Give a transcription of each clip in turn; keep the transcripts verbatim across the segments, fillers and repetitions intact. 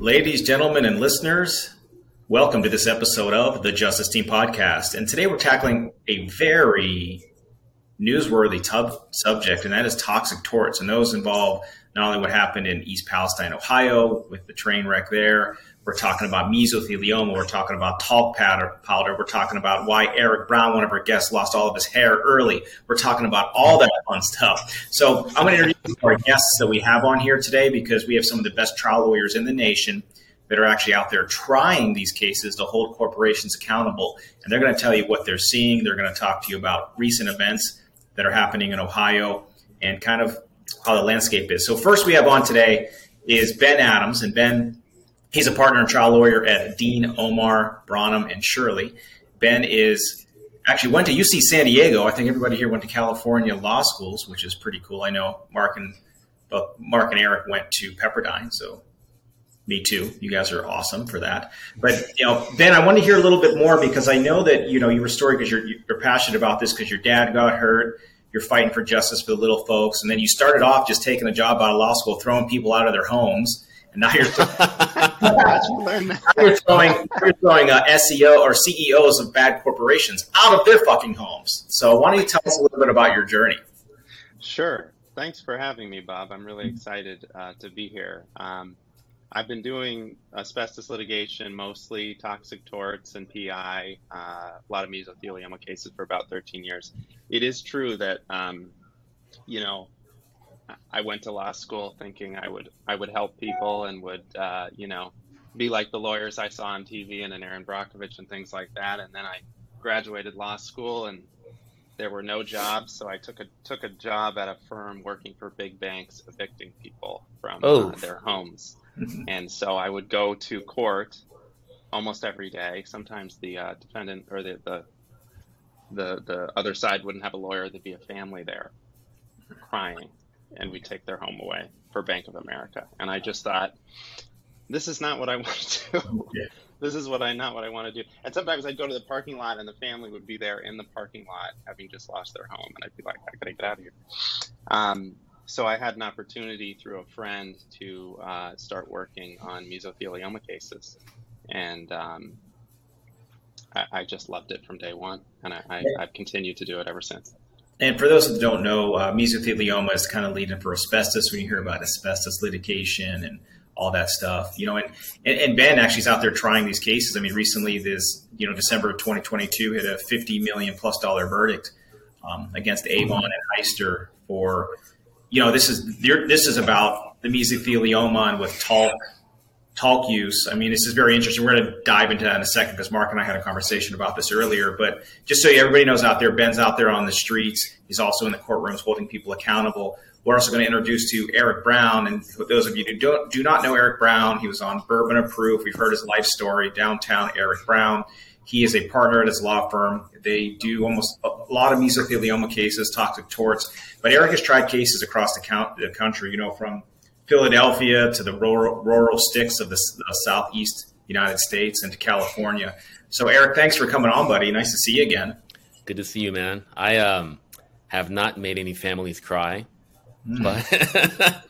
Ladies, gentlemen, and listeners, welcome to this episode of the Justice Team Podcast. And today we're tackling a very newsworthy tub subject, and that is toxic torts. And those involve not only what happened in East Palestine, Ohio, with the train wreck there. We're talking about mesothelioma. We're talking about talc powder. powder. We're talking about why Eric Brown, one of our guests, lost all of his hair early. We're talking about all that fun stuff. So I'm going to introduce our guests that we have on here today because we have some of the best trial lawyers in the nation that are actually out there trying these cases to hold corporations accountable. And they're going to tell you what they're seeing. They're going to talk to you about recent events that are happening in Ohio and kind of how the landscape is. So first we have on today is Ben Adams. And Ben, he's a partner and trial lawyer at Dean, Omar, Branham, and Shirley. Ben is actually went to U C San Diego. I think everybody here went to California law schools, which is pretty cool. I know Mark and both Mark and Eric went to Pepperdine, so me too. You guys are awesome for that. But you know, Ben, I want to hear a little bit more because I know that you know you were story because you're you're passionate about this because your dad got hurt. You're fighting for justice for the little folks, and then you started off just taking a job out of law school, throwing people out of their homes. And now you're, now you're throwing, you're throwing uh, S E O or C E Os of bad corporations out of their fucking homes. So why don't you tell us a little bit about your journey? Sure. Thanks for having me, Bob. I'm really excited uh, to be here. Um, I've been doing asbestos litigation, mostly toxic torts and P I, uh, a lot of mesothelioma cases for about thirteen years. It is true that, um, you know, I went to law school thinking I would I would help people and would, uh, you know, be like the lawyers I saw on T V and an Aaron Brockovich and things like that. And then I graduated law school and there were no jobs. So I took a took a job at a firm working for big banks, evicting people from oh. uh, their homes. And so I would go to court almost every day. Sometimes the uh, defendant or the, the the the other side wouldn't have a lawyer. There'd be a family there crying. And we take their home away for Bank of America. And I just thought, this is not what I want to do. Yeah. This is what I not what I want to do. And sometimes I'd go to the parking lot and the family would be there in the parking lot having just lost their home. And I'd be like, I gotta get out of here. Um, so I had an opportunity through a friend to uh, start working on mesothelioma cases. And um, I, I just loved it from day one. And I, I, I've continued to do it ever since. And for those that don't know, uh, mesothelioma is kind of leading for asbestos when you hear about asbestos litigation and all that stuff, you know, and, and, and Ben actually is out there trying these cases. I mean, recently this, you know, December of twenty twenty-two hit a fifty million plus dollar verdict um, against Avon and Heister for, you know, this is, this is about the mesothelioma and with talc, talc use. I mean, this is very interesting. We're going to dive into that in a second because Mark and I had a conversation about this earlier. But just so everybody knows out there, Ben's out there on the streets. He's also in the courtrooms holding people accountable. We're also going to introduce to Eric Brown. And for those of you who don't, do not know Eric Brown, he was on Bourbon of Proof. We've heard his life story, downtown Eric Brown. He is a partner at his law firm. They do almost a lot of mesothelioma cases, toxic torts. But Eric has tried cases across the, count, the country, you know, from Philadelphia to the rural, rural sticks of the, the southeast United States and to California. So, Eric, thanks for coming on, buddy. Nice to see you again. Good to see you, man. I um, have not made any families cry, mm. but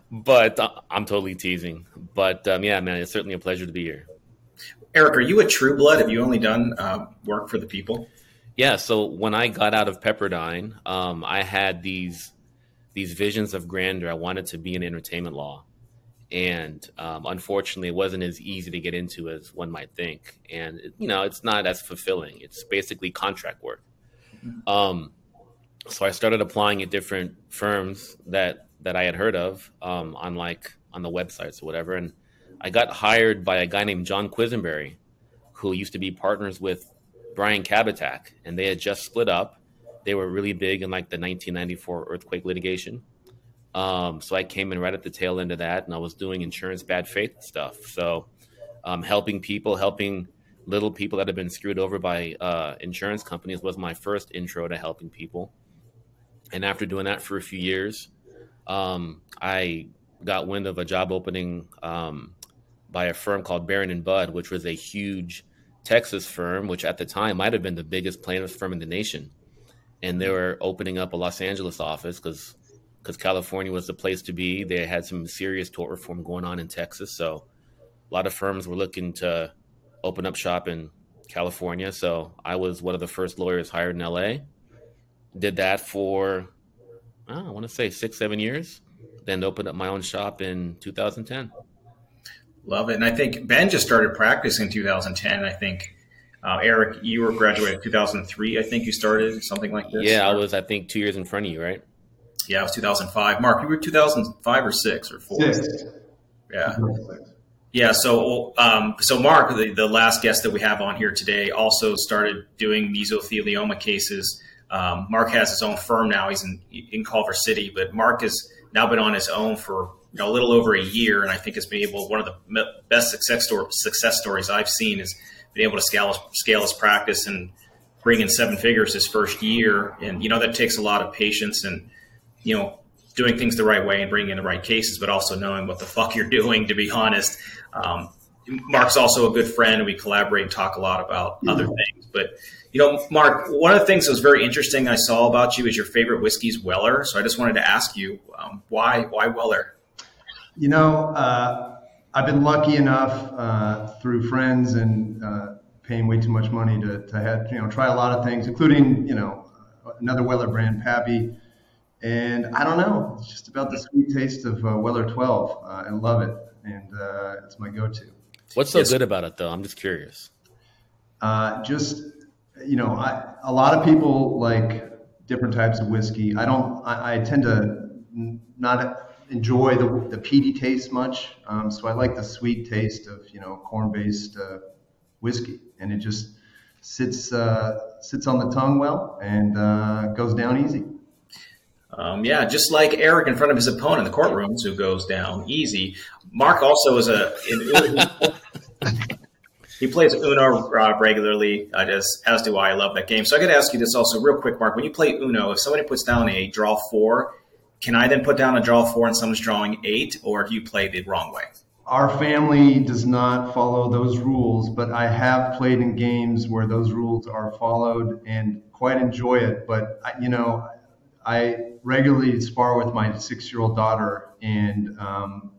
but uh, I'm totally teasing. But um, yeah, man, it's certainly a pleasure to be here. Eric, are you a true blood? Have you only done uh, work for the people? Yeah. So when I got out of Pepperdine, um, I had these. these visions of grandeur. I wanted to be in entertainment law. And um, unfortunately, it wasn't as easy to get into as one might think. And, you know, it's not as fulfilling. It's basically contract work. Mm-hmm. Um, so I started applying at different firms that, that I had heard of um, on like on the websites or whatever. And I got hired by a guy named John Quisenberry, who used to be partners with Brian Kabatak. And they had just split up. They were really big in like the nineteen ninety-four earthquake litigation. Um, so I came in right at the tail end of that, and I was doing insurance bad faith stuff. So um, helping people, helping little people that have been screwed over by uh, insurance companies was my first intro to helping people. And after doing that for a few years, um, I got wind of a job opening um, by a firm called Barron and Budd, which was a huge Texas firm, which at the time might have been the biggest plaintiffs firm in the nation. And they were opening up a Los Angeles office because because California was the place to be. They had some serious tort reform going on in Texas. So a lot of firms were looking to open up shop in California. So I was one of the first lawyers hired in L A. Did that for, oh, I want to say six, seven years. Then opened up my own shop in two thousand ten. Love it. And I think Ben just started practicing in two thousand ten. I think, uh, Eric, you were graduated in two thousand three. I think you started something like this. Yeah, I was, I think, two years in front of you, right? Yeah, it was two thousand five. Mark, you were two thousand five or six or four? Six. Yeah. Yeah. So, um, so Mark, the, the last guest that we have on here today, also started doing mesothelioma cases. Um, Mark has his own firm now. He's in, in Culver City, but Mark has now been on his own for you know, a little over a year, and I think has been able. One of the best success story, success stories I've seen is being able to scale scale his practice and bring in seven figures his first year. And you know that takes a lot of patience and you know doing things the right way and bringing in the right cases, but also knowing what the fuck you're doing. To be honest, um, Mark's also a good friend, and we collaborate and talk a lot about mm-hmm. other things. But you know, Mark, one of the things that was very interesting I saw about you is your favorite whiskey is Weller. So I just wanted to ask you um, why why Weller. You know, uh, I've been lucky enough uh, through friends and uh, paying way too much money to, to have, you know, try a lot of things, including, you know, another Weller brand, Pappy. And I don't know, it's just about the sweet taste of uh, Weller twelve. Uh, I love it. And uh, it's my go-to. What's so yes. good about it, though? I'm just curious. Uh, just, you know, I, a lot of people like different types of whiskey. I don't, I, I tend to not enjoy the the peaty taste much, um, so I like the sweet taste of you know corn-based uh, whiskey, and it just sits uh, sits on the tongue well and uh, goes down easy. Um, yeah, just like Eric in front of his opponent in the courtrooms, who goes down easy. Mark also is a in, he plays Uno uh, regularly, uh, as as do I. I love that game. So I got to ask you this also real quick, Mark. When you play Uno, if somebody puts down a draw four, can I then put down a draw four and someone's drawing eight, or do you play the wrong way? Our family does not follow those rules, but I have played in games where those rules are followed and quite enjoy it. But, you know, I regularly spar with my six-year-old daughter, and, um,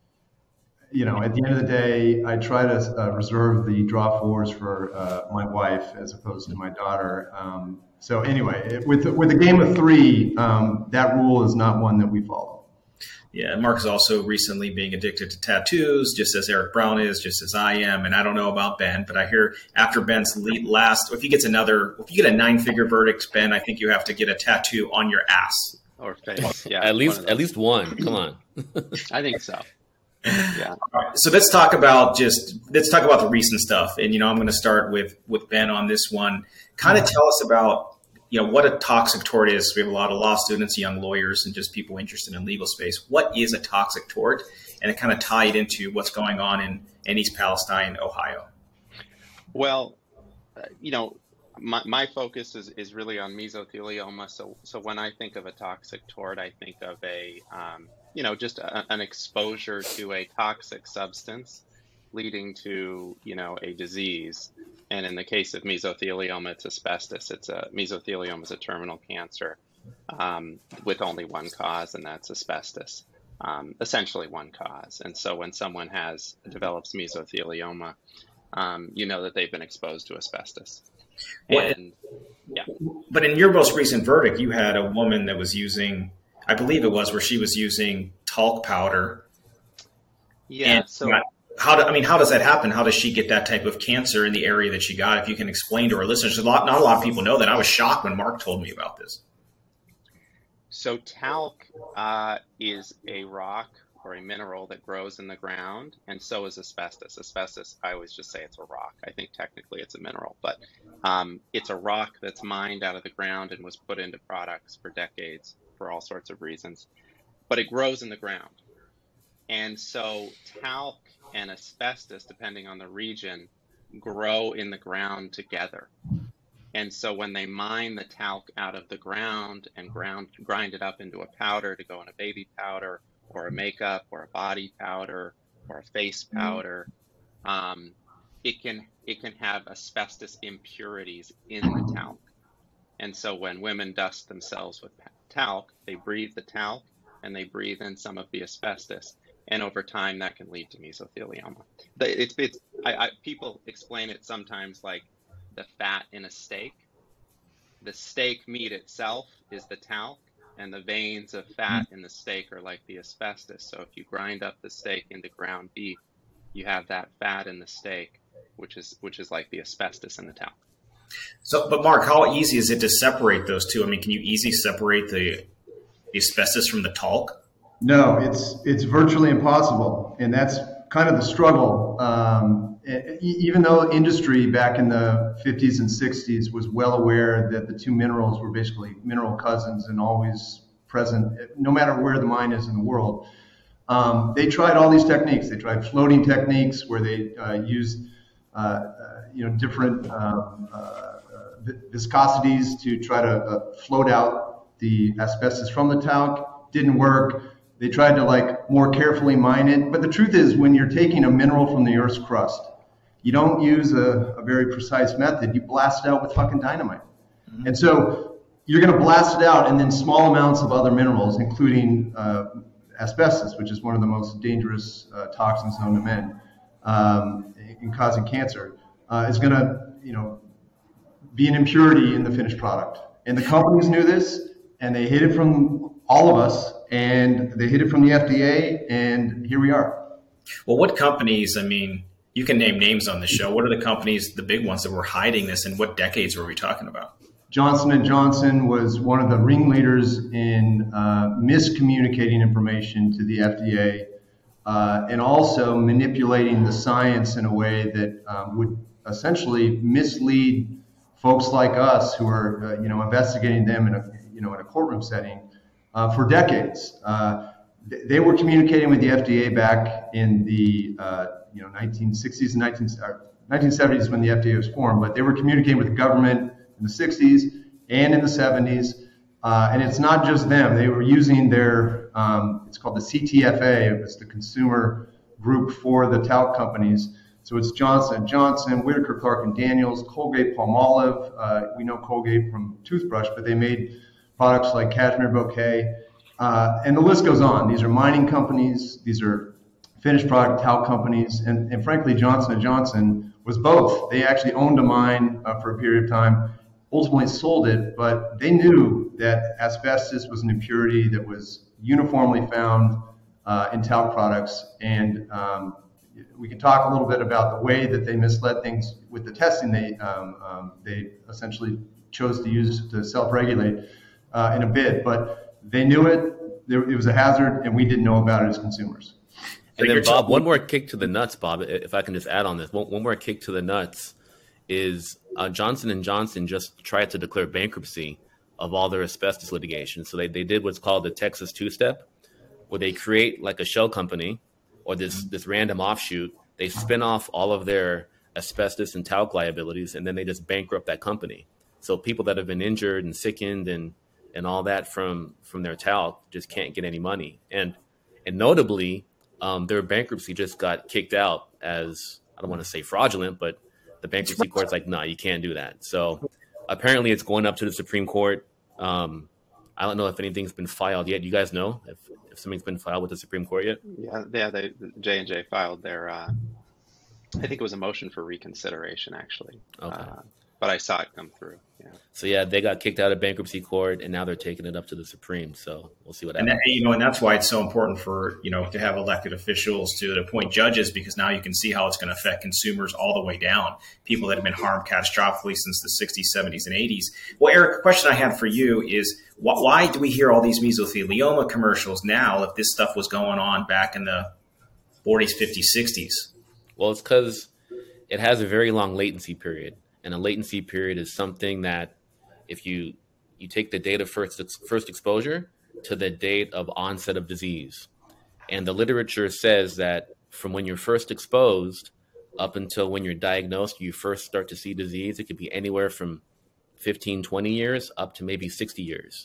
you know, at the end of the day, I try to uh, reserve the draw fours for uh, my wife as opposed to my daughter. Um, So anyway, with with a game of three, um, that rule is not one that we follow. Yeah, Mark is also recently being addicted to tattoos, just as Eric Brown is, just as I am. And I don't know about Ben, but I hear after Ben's lead last, if he gets another, if you get a nine-figure verdict, Ben, I think you have to get a tattoo on your ass or face. Yeah, at least at least one. Come on. I think so. Yeah. All right, so let's talk about just let's talk about the recent stuff. And you know, I'm going to start with with Ben on this one. Kind of tell us about you know what a toxic tort is. We have a lot of law students, young lawyers, and just people interested in legal space. What is a toxic tort? And it kind of tie it into what's going on in, in East Palestine, Ohio. Well, uh, you know, my, my focus is, is really on mesothelioma. So so when I think of a toxic tort, I think of a um, you know just a, an exposure to a toxic substance leading to you know a disease. And in the case of mesothelioma, it's asbestos. It's a mesothelioma is a terminal cancer um, with only one cause, and that's asbestos. Um, essentially one cause. And so when someone has develops mesothelioma, um, you know that they've been exposed to asbestos. And yeah. But in your most recent verdict, you had a woman that was using, I believe it was, where she was using talc powder. Yeah. So. How do, I mean, how does that happen? How does she get that type of cancer in the area that she got? If you can explain to our listeners, a lot, not a lot of people know that. I was shocked when Mark told me about this. So talc uh, is a rock or a mineral that grows in the ground, and so is asbestos. Asbestos, I always just say it's a rock. I think technically it's a mineral, but um, it's a rock that's mined out of the ground and was put into products for decades for all sorts of reasons. But it grows in the ground. And so talc and asbestos, depending on the region, grow in the ground together. And so when they mine the talc out of the ground and ground, grind it up into a powder to go in a baby powder or a makeup or a body powder or a face powder, um, it can it can have asbestos impurities in the talc. And so when women dust themselves with talc, they breathe the talc and they breathe in some of the asbestos. and over time that can lead to mesothelioma. It's, it's I, I, people explain it sometimes like the fat in a steak. The steak meat itself is the talc, and the veins of fat in the steak are like the asbestos. So if you grind up the steak into ground beef, you have that fat in the steak, which is which is like the asbestos in the talc. So, but Mark, how easy is it to separate those two? I mean, can you easily separate the, the asbestos from the talc? No, it's it's virtually impossible, and that's kind of the struggle. Um, even though industry back in the fifties and sixties was well aware that the two minerals were basically mineral cousins and always present, no matter where the mine is in the world, um, they tried all these techniques. They tried floating techniques where they uh, used uh, uh, you know different um, uh, viscosities to try to uh, float out the asbestos from the talc. Didn't work. They tried to like more carefully mine it. But the truth is, when you're taking a mineral from the Earth's crust, you don't use a, a very precise method. You blast it out with fucking dynamite. Mm-hmm. And so you're going to blast it out, and then small amounts of other minerals, including uh, asbestos, which is one of the most dangerous uh, toxins known to men um, in causing cancer, uh, is going to, you know, be an impurity in the finished product. And the companies knew this, and they hid it from all of us, and they hid it from the F D A, and here we are. Well, what companies, I mean, you can name names on the show. What are the companies, the big ones that were hiding this, and what decades were we talking about? Johnson and Johnson was one of the ringleaders in uh, miscommunicating information to the F D A uh, and also manipulating the science in a way that um, would essentially mislead folks like us who are, uh, you know, investigating them in a, you know, in a courtroom setting uh, for decades. Uh, th- they were communicating with the F D A back in the, uh, you know, nineteen sixties and nineteen seventies when the F D A was formed, but they were communicating with the government in the sixties and in the seventies. Uh, and it's not just them. They were using their, um, it's called the C T F A, it's the consumer group for the talc companies. So it's Johnson and Johnson, Whitaker, Clark and Daniels, Colgate, Palmolive. Uh, we know Colgate from toothbrush, but they made products like Cashmere Bouquet. Uh, and the list goes on. These are mining companies. These are finished product talc companies. And, and frankly, Johnson and Johnson was both. They actually owned a mine uh, for a period of time, ultimately sold it, but they knew that asbestos was an impurity that was uniformly found uh, in talc products. And um, we can talk a little bit about the way that they misled things with the testing they um, um, they essentially chose to use to self-regulate uh, in a bit. But they knew it, there, it was a hazard, and we didn't know about it as consumers. And then, Bob, one more kick to the nuts, Bob, if I can just add on this. One, one more kick to the nuts is uh, Johnson and Johnson just tried to declare bankruptcy of all their asbestos litigation. So they, they did what's called the Texas two-step, where they create like a shell company or this, this random offshoot. They spin off all of their asbestos and talc liabilities, and then they just bankrupt that company. So people that have been injured and sickened and, and all that from, from their talc just can't get any money. And and notably, um, their bankruptcy just got kicked out as, I don't want to say fraudulent, but the bankruptcy court's like, no, nah, you can't do that. So apparently it's going up to the Supreme Court. Um, I don't know if anything's been filed yet. You guys know if, if something's been filed with the Supreme Court yet? Yeah, yeah. They J and J filed their. Uh, I think it was a motion for reconsideration, actually. Okay. Uh, but I saw it come through. Yeah. So yeah, they got kicked out of bankruptcy court, and now they're taking it up to the Supreme. So we'll see what happens. And that, you know, and that's why it's so important for you know to have elected officials to appoint judges, because now you can see how it's going to affect consumers all the way down. People that have been harmed catastrophically since the sixties, seventies, and eighties. Well, Eric, a question I had for you is wh- why do we hear all these mesothelioma commercials now if this stuff was going on back in the forties, fifties, sixties? Well, it's because it has a very long latency period. And a latency period is something that if you you take the date of first, first exposure to the date of onset of disease. And the literature says that from when you're first exposed up until when you're diagnosed, you first start to see disease, it could be anywhere from fifteen, twenty years up to maybe sixty years.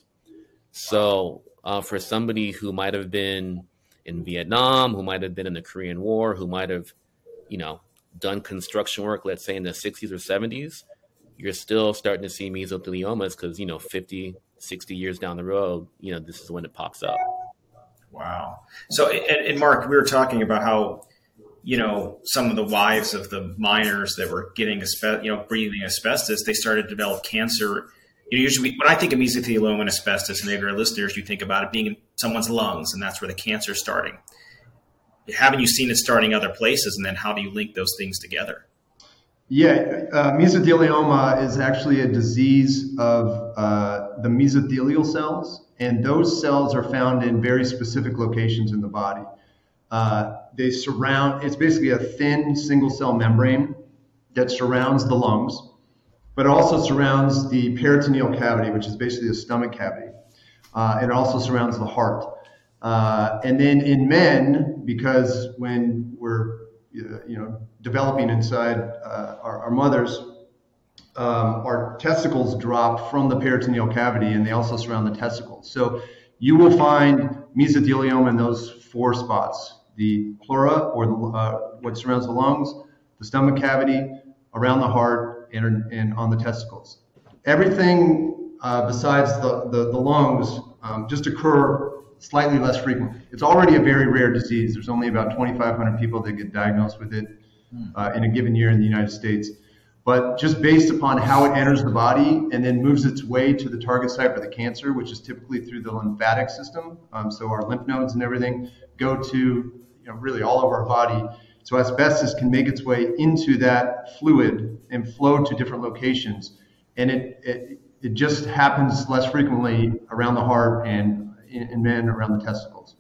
So uh, for somebody who might have been in Vietnam, who might have been in the Korean War, who might have, you know, done construction work, let's say in the sixties or seventies, you're still starting to see mesotheliomas because, you know, fifty, sixty years down the road, you know, this is when it pops up. Wow. So, and, and Mark, we were talking about how, you know, some of the wives of the miners that were getting, aspe- you know, breathing asbestos, they started to develop cancer. You know, usually when I think of mesothelioma and asbestos, and maybe our listeners, you think about it being in someone's lungs, and that's where the cancer is starting. Haven't you seen it starting other places? And then how do you link those things together? Yeah, uh, mesothelioma is actually a disease of uh, the mesothelial cells, and those cells are found in very specific locations in the body. Uh, they surround, it's basically a thin single cell membrane that surrounds the lungs, but also surrounds the peritoneal cavity, which is basically the stomach cavity. Uh, it also surrounds the heart. Uh, and then in men, because when we're you know developing inside uh, our, our mothers, um, our testicles drop from the peritoneal cavity, and they also surround the testicles. So you will find mesothelioma in those four spots: the pleura, or the, uh, what surrounds the lungs, the stomach cavity, around the heart, and, and on the testicles. Everything uh, besides the, the, the lungs um, just occur slightly less frequent. It's already a very rare disease. There's only about twenty-five hundred people that get diagnosed with it uh, in a given year in the United States. But just based upon how it enters the body and then moves its way to the target site for the cancer, which is typically through the lymphatic system, um, so our lymph nodes and everything go to you know really all over our body. So asbestos can make its way into that fluid and flow to different locations, and it it, it just happens less frequently around the heart and in men around the testicles.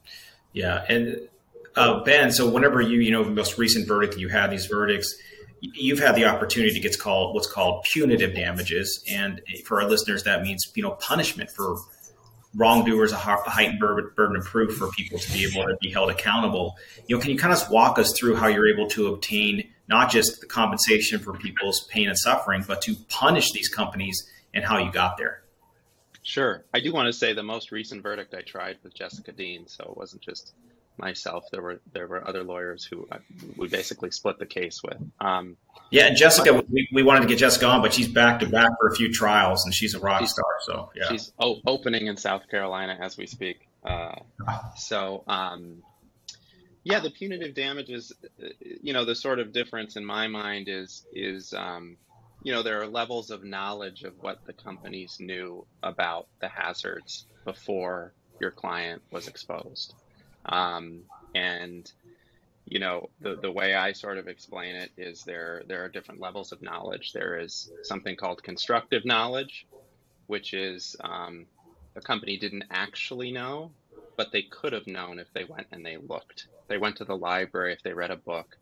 Yeah. And uh, Ben, so whenever you, you know, the most recent verdict, you had these verdicts, you've had the opportunity to get called what's called punitive damages. And for our listeners, that means, you know, punishment for wrongdoers, a heightened burden of proof for people to be able to be held accountable. You know, can you kind of walk us through how you're able to obtain not just the compensation for people's pain and suffering, but to punish these companies and how you got there? Sure. I do want to say the most recent verdict I tried with Jessica Dean, so it wasn't just myself. There were there were other lawyers who I, we basically split the case with. Um, yeah, and Jessica, we, we wanted to get Jessica on, but she's back to back for a few trials, and she's a rock star. So yeah, she's o- opening in South Carolina as we speak. Uh, so um, yeah, the punitive damages. You know, the sort of difference in my mind is is. Um, You know, there are levels of knowledge of what the companies knew about the hazards before your client was exposed. Um, and, you know, the, the way I sort of explain it is there, there are different levels of knowledge. There is something called constructive knowledge, which is um, the company didn't actually know, but they could have known if they went and they looked. If they went to the library, if they read a book,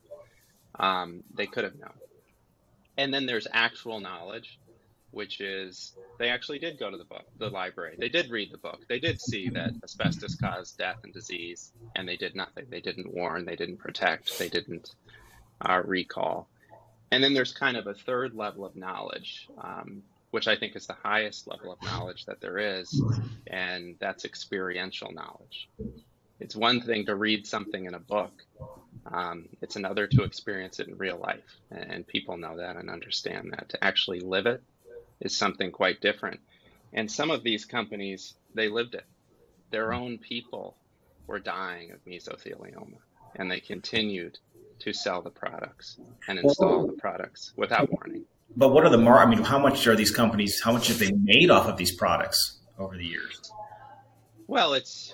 um, they could have known. And then there's actual knowledge, which is they actually did go to the book, the library. They did read the book. They did see that asbestos caused death and disease, and they did nothing. They didn't warn. They didn't protect. They didn't uh, recall. And then there's kind of a third level of knowledge, um, which I think is the highest level of knowledge that there is, and that's experiential knowledge. It's one thing to read something in a book. Um, it's another to experience it in real life, and people know that and understand that. To actually live it is something quite different. And some of these companies, they lived it. Their own people were dying of mesothelioma, and they continued to sell the products and install the products without warning. But what are the mar? I mean, how much are these companies? How much have they made off of these products over the years? Well, it's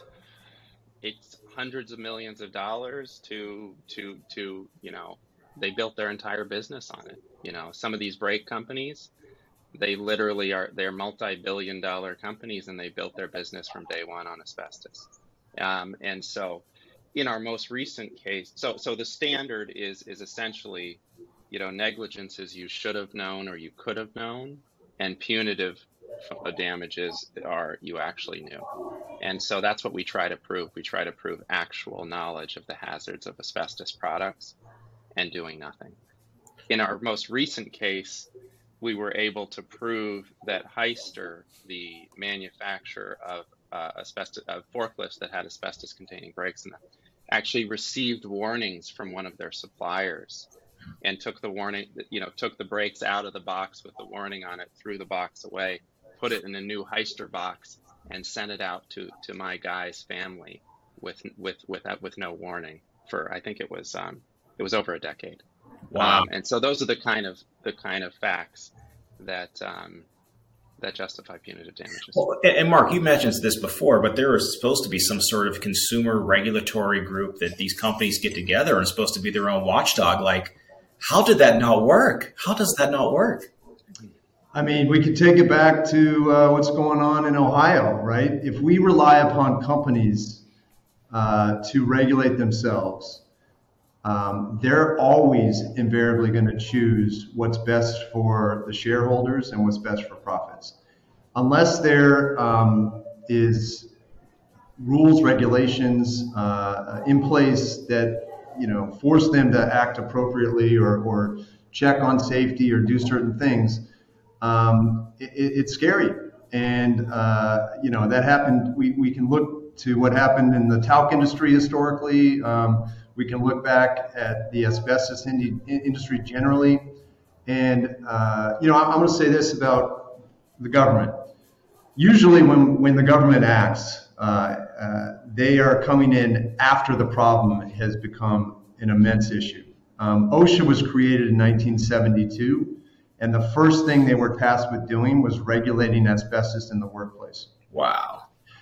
it's. hundreds of millions of dollars to to to you know they built their entire business on it. You know, some of these brake companies, they literally are they're multi-billion dollar companies, and they built their business from day one on asbestos. Um, and so in our most recent case, so so the standard is is essentially, you know, negligence is you should have known or you could have known, and punitive damages are you actually knew. And so that's what we try to prove. We try to prove actual knowledge of the hazards of asbestos products and doing nothing. In our most recent case, we were able to prove that Hyster, the manufacturer of uh, asbestos of forklifts that had asbestos-containing brakes in them, actually received warnings from one of their suppliers and took the warning, you know, took the brakes out of the box with the warning on it, threw the box away, put it in a new Hyster box, and sent it out to, to my guy's family with with with with no warning for I think it was um, it was over a decade. Wow. Um, and so those are the kind of the kind of facts that um, that justify punitive damages. Well, and Mark, you mentioned this before, but there is supposed to be some sort of consumer regulatory group that these companies get together and it's supposed to be their own watchdog. Like, how did that not work? How does that not work? I mean, we could take it back to uh, what's going on in Ohio, right? If we rely upon companies uh, to regulate themselves, um, they're always invariably going to choose what's best for the shareholders and what's best for profits. Unless there um, is rules, regulations uh, in place that, you know, force them to act appropriately or, or check on safety or do certain things, um, it, it's scary. And, uh, you know, that happened. We, we can look to what happened in the talc industry historically. Um, we can look back at the asbestos in, industry generally. And, uh, you know, I'm going to say this about the government. Usually when, when the government acts, uh, uh, they are coming in after the problem has become an immense issue. Um, OSHA was created in nineteen seventy-two, and the first thing they were tasked with doing was regulating asbestos in the workplace. Wow.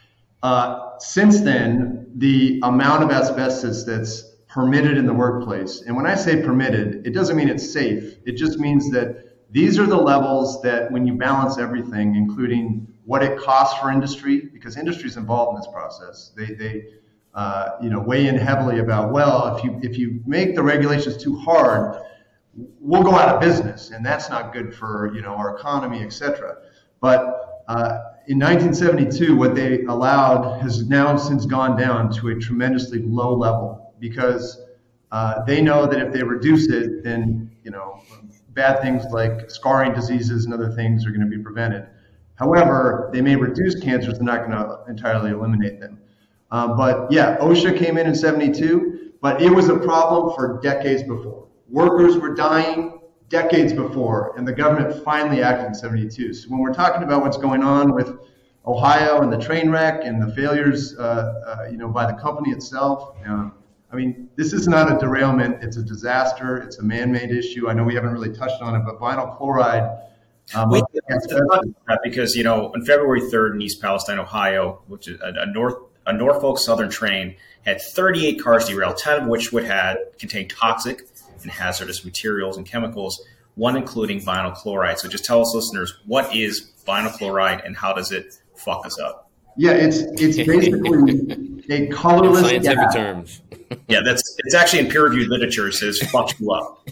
Uh, since then, the amount of asbestos that's permitted in the workplace, and when I say permitted, it doesn't mean it's safe. It just means that these are the levels that when you balance everything, including what it costs for industry, because industry is involved in this process, they, they uh, you know, weigh in heavily about, well, if you if you make the regulations too hard, we'll go out of business, and that's not good for, you know, our economy, et cetera. But uh, in nineteen seventy-two, what they allowed has now since gone down to a tremendously low level, because uh, they know that if they reduce it, then, you know, bad things like scarring diseases and other things are going to be prevented. However, they may reduce cancers, they're not going to entirely eliminate them. Um, but yeah, OSHA came in in seventy-two, but it was a problem for decades before. Workers were dying decades before, and the government finally acted in seventy-two. So when we're talking about what's going on with Ohio and the train wreck and the failures, uh, uh, you know, by the company itself, um, I mean, this is not a derailment. It's a disaster. It's a man-made issue. I know we haven't really touched on it, but vinyl chloride. Um, Wait, because, you know, on February third in East Palestine, Ohio, which is a, a North a Norfolk Southern train, had thirty-eight cars derailed, ten of which would had contained toxic and hazardous materials and chemicals, one including vinyl chloride. So just tell us, listeners, what is vinyl chloride and how does it fuck us up? Yeah, it's it's basically a colorless in scientific gas. terms. Yeah, that's it's actually in peer-reviewed literature. It says fuck you up.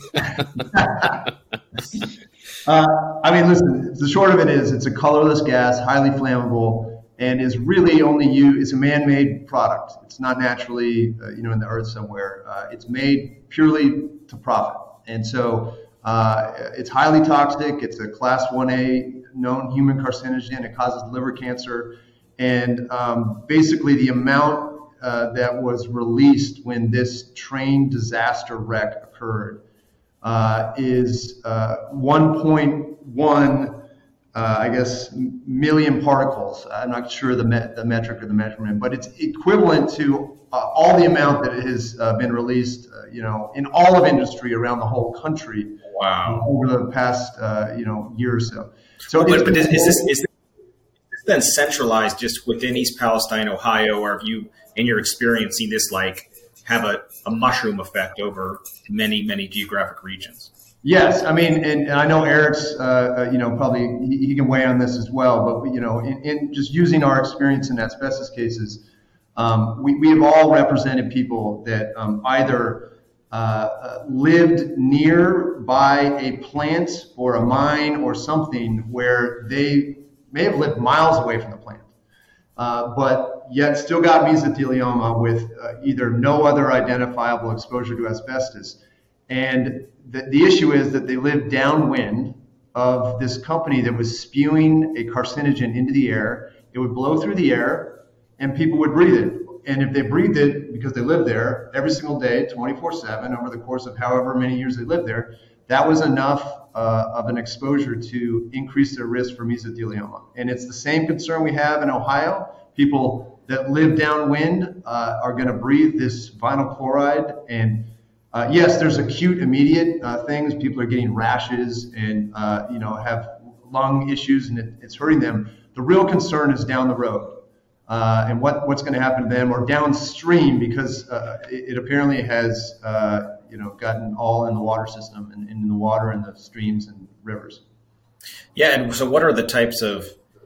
uh, I mean, listen, the short of it is it's a colorless gas, highly flammable, and is really only used, it's a man-made product. It's not naturally, uh, you know, in the earth somewhere. Uh, it's made purely to profit. And so uh, it's highly toxic. It's a class one A known human carcinogen. It causes liver cancer. And um, basically the amount uh, that was released when this train disaster wreck occurred uh, is uh, one point one Uh, I guess, million particles. I'm not sure the, met, the metric or the measurement, but it's equivalent to uh, all the amount that has uh, been released, uh, you know, in all of industry around the whole country. Wow. Over the past, uh, you know, year or so. So, but, but is, is this is this then centralized just within East Palestine, Ohio, or have you, in your experience, seen this like have a, a mushroom effect over many, many geographic regions? Yes, I mean, and, and I know Eric's, uh, uh, you know, probably he, he can weigh on this as well. But you know, in, in just using our experience in asbestos cases, um, we we have all represented people that um, either uh, lived near by a plant or a mine or something where they may have lived miles away from the plant, uh, but yet still got mesothelioma with uh, either no other identifiable exposure to asbestos. And the, the issue is that they lived downwind of this company that was spewing a carcinogen into the air. It would blow through the air and people would breathe it. And if they breathed it because they lived there every single day, twenty-four seven, over the course of however many years they lived there, that was enough uh, of an exposure to increase their risk for mesothelioma. And it's the same concern we have in Ohio. People that live downwind uh, are going to breathe this vinyl chloride. And uh, yes, there's acute, immediate uh, things. People are getting rashes and uh, you know have lung issues, and it, it's hurting them. The real concern is down the road. Uh, and what, what's going to happen to them, or downstream, because uh, it, it apparently has uh, you know gotten all in the water system and in the water and the streams and rivers. Yeah, and so what are the types of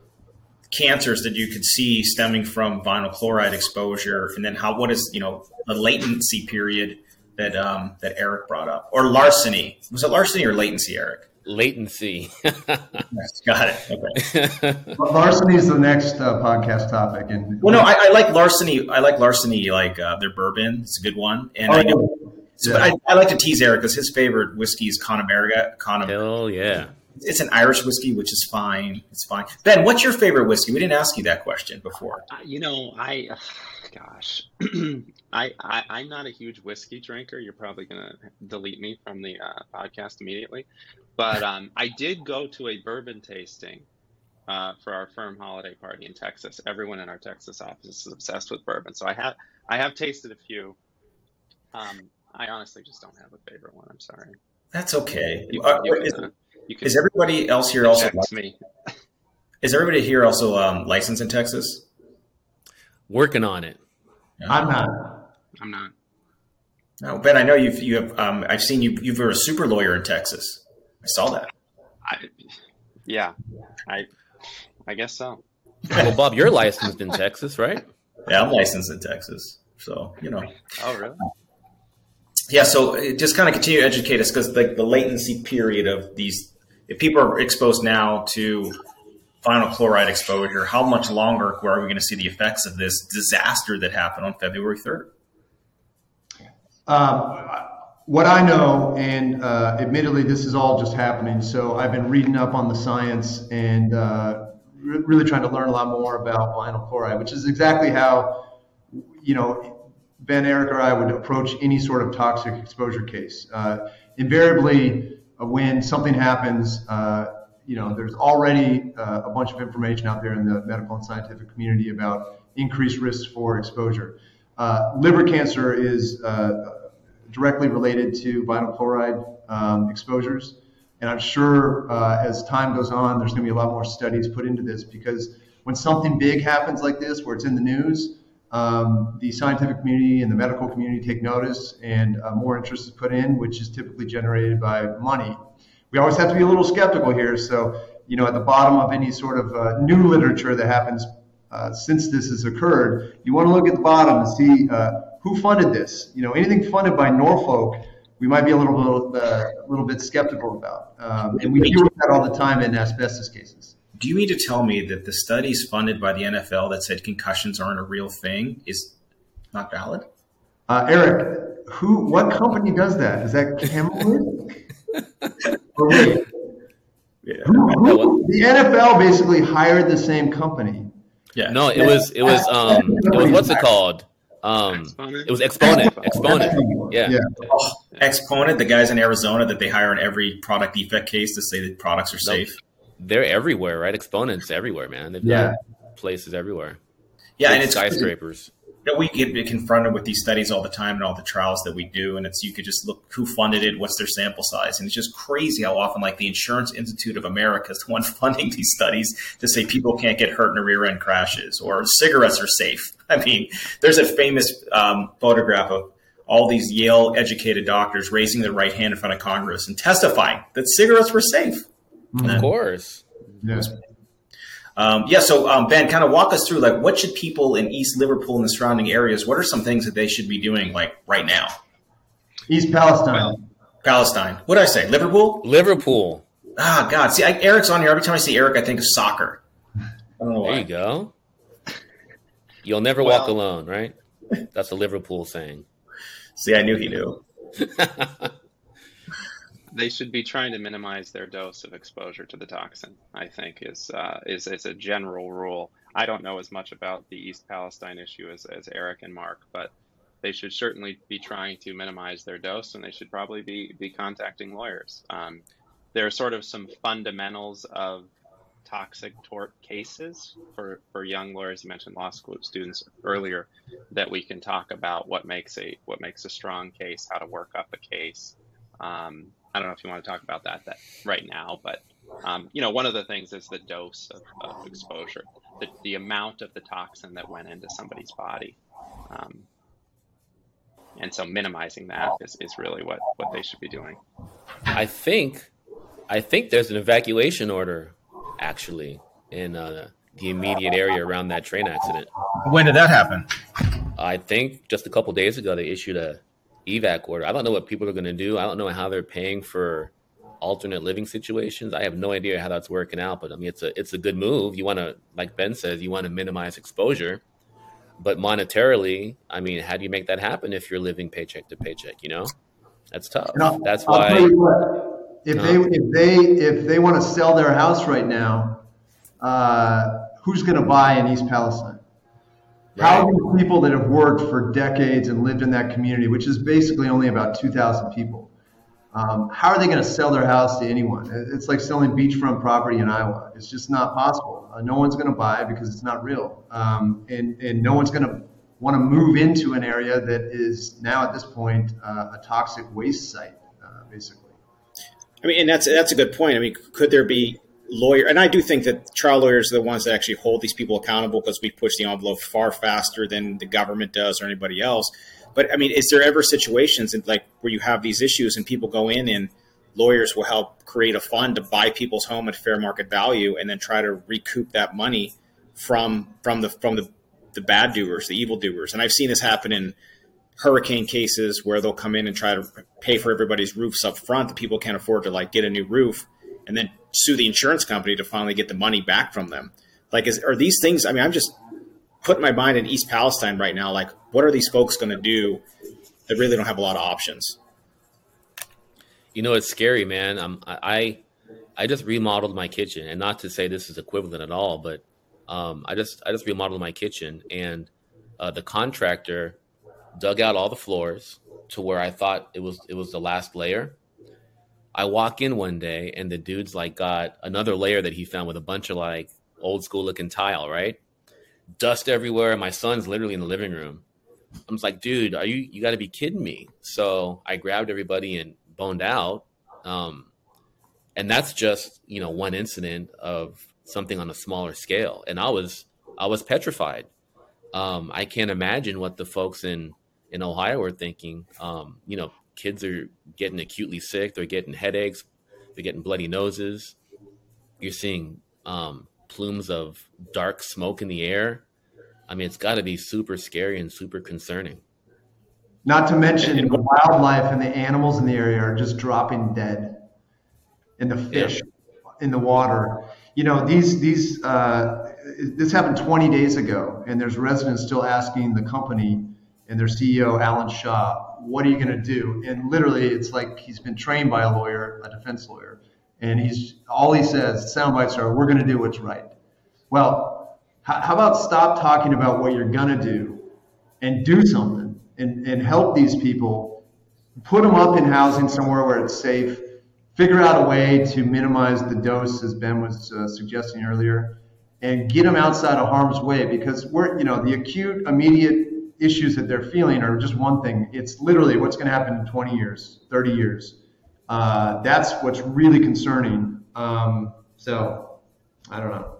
cancers that you could see stemming from vinyl chloride exposure, and then how what is you know the latency period that um, that Eric brought up, or larceny? Was it larceny or latency, Eric? Latency. Yes, got it. Okay. Well, larceny is the next uh, podcast topic. And well, no, I, I like larceny. I like larceny, like uh, their bourbon. It's a good one, and oh, I know. So, yeah. but I, I like to tease Eric because his favorite whiskey is Connemara. Connem- Hell yeah. It's an Irish whiskey, which is fine. It's fine. Ben, what's your favorite whiskey? We didn't ask you that question before. Uh, you know, I, uh, gosh, I, I, I'm not a huge whiskey drinker. You're probably going to delete me from the uh, podcast immediately. But um, I did go to a bourbon tasting uh, for our firm holiday party in Texas. Everyone in our Texas office is obsessed with bourbon. So I have, I have tasted a few. Um, I honestly just don't have a favorite one. I'm sorry. That's okay. You, Uh, you is, can, uh, you can is everybody else here also? text me. Is everybody here also um, licensed in Texas? Working on it. I'm not. I'm not. No, Ben, I know you've you have. Um, I've seen you. You're a super lawyer in Texas. I saw that. I, yeah, I, I guess so. Well, Bob, you're licensed in Texas, right? Yeah, I'm licensed in Texas, so you know. Oh, really? Yeah, so it just kind of continue to educate us because the, the latency period of these, if people are exposed now to vinyl chloride exposure, how much longer are we going to see the effects of this disaster that happened on February third? Um, what I know, and uh, admittedly, this is all just happening. So I've been reading up on the science and uh, re- really trying to learn a lot more about vinyl chloride, which is exactly how, you know, Ben, Eric, or I would approach any sort of toxic exposure case. Uh, invariably, uh, when something happens, uh, you know, there's already uh, a bunch of information out there in the medical and scientific community about increased risks for exposure. Uh, liver cancer is uh, directly related to vinyl chloride um, exposures. And I'm sure uh, as time goes on, there's going to be a lot more studies put into this, because when something big happens like this, where it's in the news, um, the scientific community and the medical community take notice, and uh, more interest is put in, which is typically generated by money. We always have to be a little skeptical here. So, you know, at the bottom of any sort of uh, new literature that happens uh, since this has occurred, you want to look at the bottom and see uh, who funded this. You know, anything funded by Norfolk, we might be a little bit, uh, a little bit skeptical about. Um, and we deal with that all the time in asbestos cases. Do you mean to tell me that the studies funded by the N F L that said concussions aren't a real thing is not valid? Uh, Eric, who? What company does that? Is that Camel? Or wait, Yeah. who, who, the N F L basically hired the same company. Yeah. No, it was it was um it was what's it called? Um, Exponent? it was Exponent. Exponent. Yeah. Yeah. Oh, Exponent, the guys in Arizona that they hire in every product defect case to say that products are safe. They're everywhere, right? Exponents everywhere, man. They've Yeah. got places everywhere. Yeah, Big and it's skyscrapers. You know, we get confronted with these studies all the time and all the trials that we do, and it's you could just look who funded it, what's their sample size, and it's just crazy how often like the Insurance Institute of America is the one funding these studies to say people can't get hurt in rear end crashes or cigarettes are safe. I mean, there's a famous um, photograph of all these Yale educated doctors raising their right hand in front of Congress and testifying that cigarettes were safe. Of course. Yeah. Um, yeah, so um, Ben, kind of walk us through, like, what should people in East Liverpool and the surrounding areas, what are some things that they should be doing, like, right now? East Palestine. Palestine. What did I say? Liverpool? Liverpool. Ah, God. See, I, Eric's on here. Every time I see Eric, I think of soccer. I don't know why. There you go. You'll never Well- walk alone, right? That's a Liverpool saying. See, I knew he knew. They should be trying to minimize their dose of exposure to the toxin, I think, is uh, is, is a general rule. I don't know as much about the East Palestine issue as, as Eric and Mark, but they should certainly be trying to minimize their dose, and they should probably be, be contacting lawyers. Um, there are sort of some fundamentals of toxic tort cases for, for young lawyers. You mentioned law school students earlier, that we can talk about what makes a what makes a strong case, how to work up a case. Um, I don't know if you want to talk about that, that right now, but um, you know, one of the things is the dose of, of exposure, the, the amount of the toxin that went into somebody's body. Um, and so minimizing that is, is really what, what they should be doing. I think, I think there's an evacuation order actually in uh, the immediate area around that train accident. When did that happen? I think just a couple of days ago they issued a evac order. I don't know what people are going to do. I don't know how they're paying for alternate living situations. I have no idea how that's working out, but I mean, it's a it's a good move. You want to, like Ben says, you want to minimize exposure, but monetarily, I mean, how do you make that happen if you're living paycheck to paycheck? You know, that's tough. I'll, that's I'll why. Tell you what, if uh, they if they if they want to sell their house right now, uh, who's going to buy in East Palestine? Right. How many people that have worked for decades and lived in that community, which is basically only about two thousand people, um, how are they going to sell their house to anyone? It's like selling beachfront property in Iowa. It's just not possible. Uh, no one's going to buy it because it's not real. Um, and, and no one's going to want to move into an area that is now at this point uh, a toxic waste site, uh, basically. I mean, and that's that's a good point. I mean, could there be lawyer, and I do think that trial lawyers are the ones that actually hold these people accountable because we push the envelope far faster than the government does or anybody else. But I mean, is there ever situations in, like where you have these issues and people go in and lawyers will help create a fund to buy people's home at fair market value and then try to recoup that money from from the from the, the bad doers, the evil doers? And I've seen this happen in hurricane cases where they'll come in and try to pay for everybody's roofs up front. The people can't afford to like get a new roof, and then sue the insurance company to finally get the money back from them. Like, is, are these things, I mean, I'm just putting my mind in East Palestine right now. Like, what are these folks going to do that really don't have a lot of options? You know, it's scary, man. Um, I, I just remodeled my kitchen, and not to say this is equivalent at all, but um, I just, I just remodeled my kitchen, and uh, the contractor dug out all the floors to where I thought it was, it was the last layer. I walk in one day and the dude's like got another layer that he found with a bunch of like old school looking tile, right? Dust everywhere. My son's literally in the living room. I'm just like, dude, are you, you gotta be kidding me. So I grabbed everybody and boned out. Um, and that's just, you know, one incident of something on a smaller scale. And I was, I was petrified. Um, I can't imagine what the folks in, in Ohio are thinking. Um, you know, kids are getting acutely sick. They're getting headaches. They're getting bloody noses. You're seeing um, plumes of dark smoke in the air. I mean, it's got to be super scary and super concerning. Not to mention the wildlife and the animals in the area are just dropping dead. And the fish yeah. in the water. You know, these these uh, this happened twenty days ago, and there's residents still asking the company and their C E O, Alan Shaw, what are you going to do? And literally, it's like he's been trained by a lawyer, a defense lawyer, and he's all he says, sound bites are, we're going to do what's right. Well, how, how about stop talking about what you're going to do and do something and, and help these people, put them up in housing somewhere where it's safe, figure out a way to minimize the dose, as Ben was uh, suggesting earlier, and get them outside of harm's way, because we're, you know, the acute, immediate issues that they're feeling are just one thing. It's literally what's going to happen in twenty years, thirty years. Uh, that's what's really concerning. Um, so I don't know.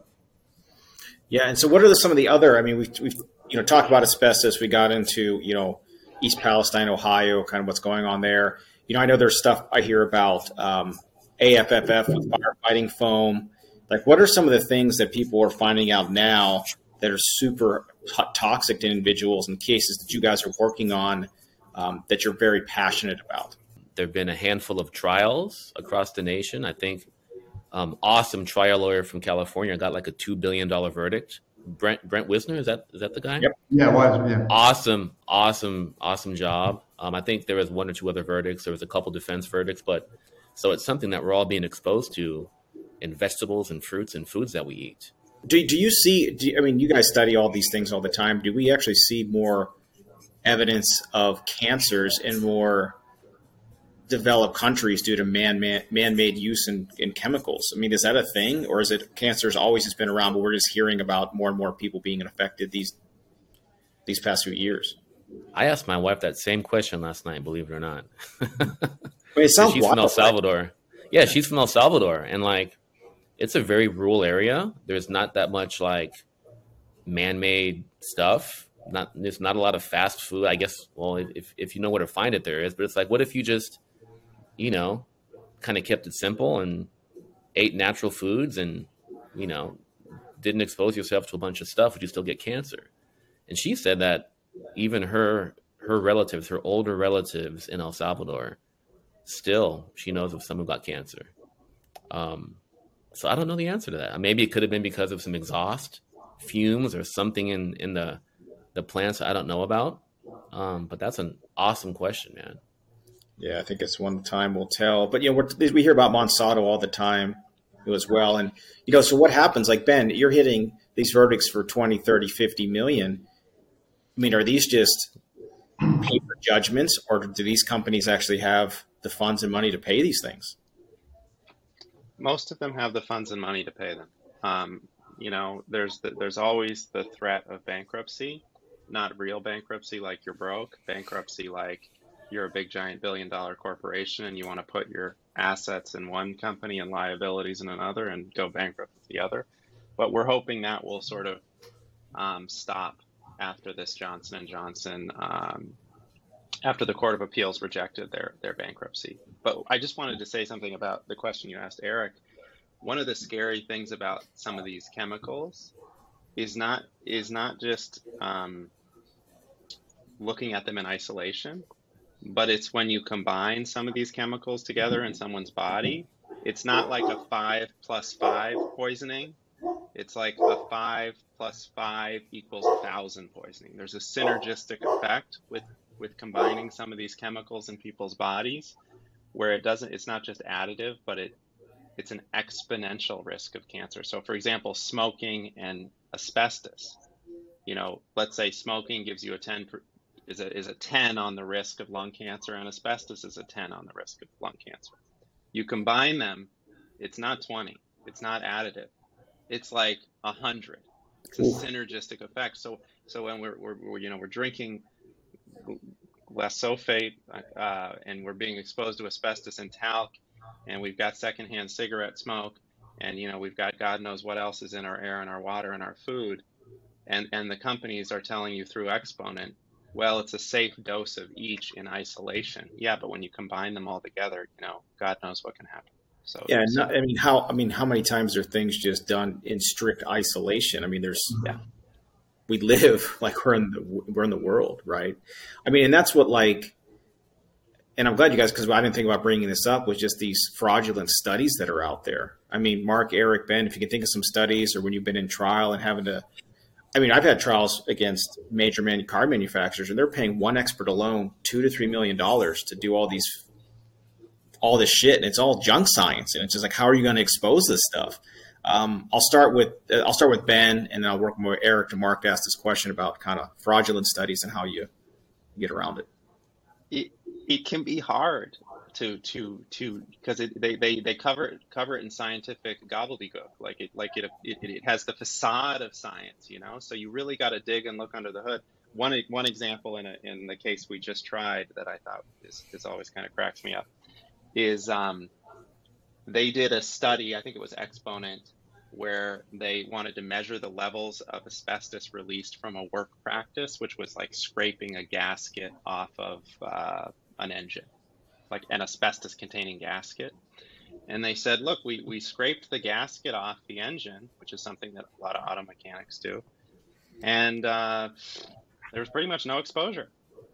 Yeah. And so what are the, some of the other, I mean, we've, we've, you know, talked about asbestos. We got into, you know, East Palestine, Ohio, kind of what's going on there. You know, I know there's stuff I hear about um, A F F F with firefighting foam. Like, what are some of the things that people are finding out now that are super toxic to individuals and cases that you guys are working on um, that you're very passionate about? There have been a handful of trials across the nation. I think um, awesome trial lawyer from California got like a two billion dollars verdict. Brent Brent Wisner, is that is that the guy? Yep. Yeah, it was. Yeah. Awesome, awesome, awesome job. Um, I think there was one or two other verdicts. There was a couple defense verdicts, but so it's something that we're all being exposed to in vegetables and fruits and foods that we eat. Do, do you see, do you, I mean, you guys study all these things all the time. Do we actually see more evidence of cancers in more developed countries due to man, man man-made use in, in chemicals. I mean, is that a thing, or is it cancer's always just been around, but we're just hearing about more and more people being affected these these past few years? I asked my wife that same question last night, believe it or not. Wait, it sounds she's wild, from El Salvador. Right? Yeah, she's from El Salvador, and like, it's a very rural area. There's not that much like man-made stuff. Not there's not a lot of fast food. I guess. Well, if if you know where to find it, there is. But it's like, what if you just, you know, kind of kept it simple and ate natural foods and, you know, didn't expose yourself to a bunch of stuff, would you still get cancer? And she said that even her her relatives, her older relatives in El Salvador, still she knows of someone who got cancer. Um, so I don't know the answer to that. Maybe it could have been because of some exhaust fumes or something in, in the, the plants I don't know about. Um, but that's an awesome question, man. Yeah, I think it's one time will tell. But, you know, we're, we hear about Monsanto all the time as well. And, you know, so what happens? Like, Ben, you're hitting these verdicts for twenty, thirty, fifty million. I mean, are these just paper judgments, or do these companies actually have the funds and money to pay these things? Most of them have the funds and money to pay them. Um, you know, there's the, there's always the threat of bankruptcy, not real bankruptcy like you're broke, bankruptcy like you're a big giant billion dollar corporation and you want to put your assets in one company and liabilities in another and go bankrupt with the other. But we're hoping that will sort of um, stop after this Johnson and Johnson, um, after the Court of Appeals rejected their, their bankruptcy. But I just wanted to say something about the question you asked, Eric. One of the scary things about some of these chemicals is not is not just um, looking at them in isolation, but it's when you combine some of these chemicals together in someone's body. It's not like a five plus five poisoning. It's like a five plus five equals a thousand poisoning. There's a synergistic effect with, with combining some of these chemicals in people's bodies where it doesn't, it's not just additive, but it it's an exponential risk of cancer. So for example, smoking and asbestos, you know, let's say smoking gives you a ten, is a, is a ten on the risk of lung cancer, and asbestos is a ten on the risk of lung cancer. You combine them, it's not twenty, it's not additive. It's like a hundred. It's a Ooh. synergistic effect. So, so when we're, we're, we're you know, we're drinking less sulfate, uh, and we're being exposed to asbestos and talc, and we've got secondhand cigarette smoke, and you know, we've got God knows what else is in our air and our water and our food, and and the companies are telling you through Exponent, well, it's a safe dose of each in isolation. Yeah, but when you combine them all together, you know, God knows what can happen. So yeah, not, I mean, how I mean, how many times are things just done in strict isolation? I mean, there's yeah, we live like we're in the we're in the world, right? I mean, and that's what like, and I'm glad you guys, because I didn't think about bringing this up, was just these fraudulent studies that are out there. I mean, Mark, Eric, Ben, if you can think of some studies, or when you've been in trial and having to, I mean, I've had trials against major manu- car manufacturers, and they're paying one expert alone two to three million dollars to do all these. all this shit, and it's all junk science, and it's just like, how are you going to expose this stuff? Um, I'll start with I'll start with Ben, and then I'll work more Eric to Mark to ask this question about kind of fraudulent studies and how you get around it. It it can be hard to to to because they, they they cover it cover it in scientific gobbledygook, like it like it it, it has the facade of science, you know. So you really got to dig and look under the hood. One one example in a, in the case we just tried that I thought is is always kind of cracks me up. is um, they did a study, I think it was Exponent, where they wanted to measure the levels of asbestos released from a work practice, which was like scraping a gasket off of uh, an engine, like an asbestos-containing gasket. And they said, look, we, we scraped the gasket off the engine, which is something that a lot of auto mechanics do, and uh, there was pretty much no exposure.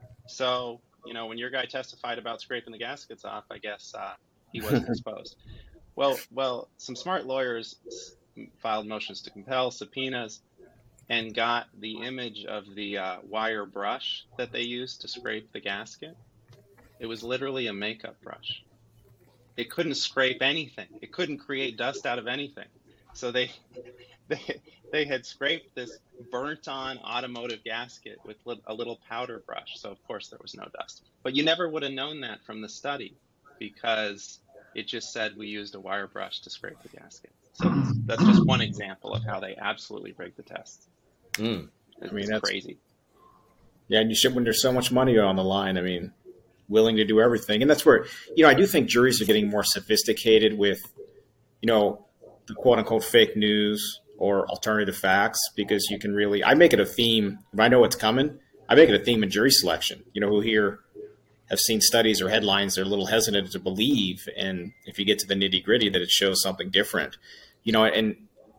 So, you know, when your guy testified about scraping the gaskets off, I guess uh, he wasn't exposed. Well, well, some smart lawyers filed motions to compel, subpoenas, and got the image of the uh, wire brush that they used to scrape the gasket. It was literally a makeup brush. It couldn't scrape anything. It couldn't create dust out of anything. So they they they had scraped this burnt-on automotive gasket with a little powder brush. So of course there was no dust. But you never would have known that from the study. because it just said we used a wire brush to scrape the gasket. So that's, that's just one example of how they absolutely rigged the test. Mm. It's I mean, that's crazy. Yeah, and you should, when there's so much money on the line, I mean, willing to do everything. And that's where, you know, I do think juries are getting more sophisticated with, you know, the quote unquote fake news or alternative facts, because you can really, I make it a theme. If I know what's coming, I make it a theme in jury selection. You know, who here have seen studies or headlines they're a little hesitant to believe. And if you get to the nitty gritty, that it shows something different, you know, and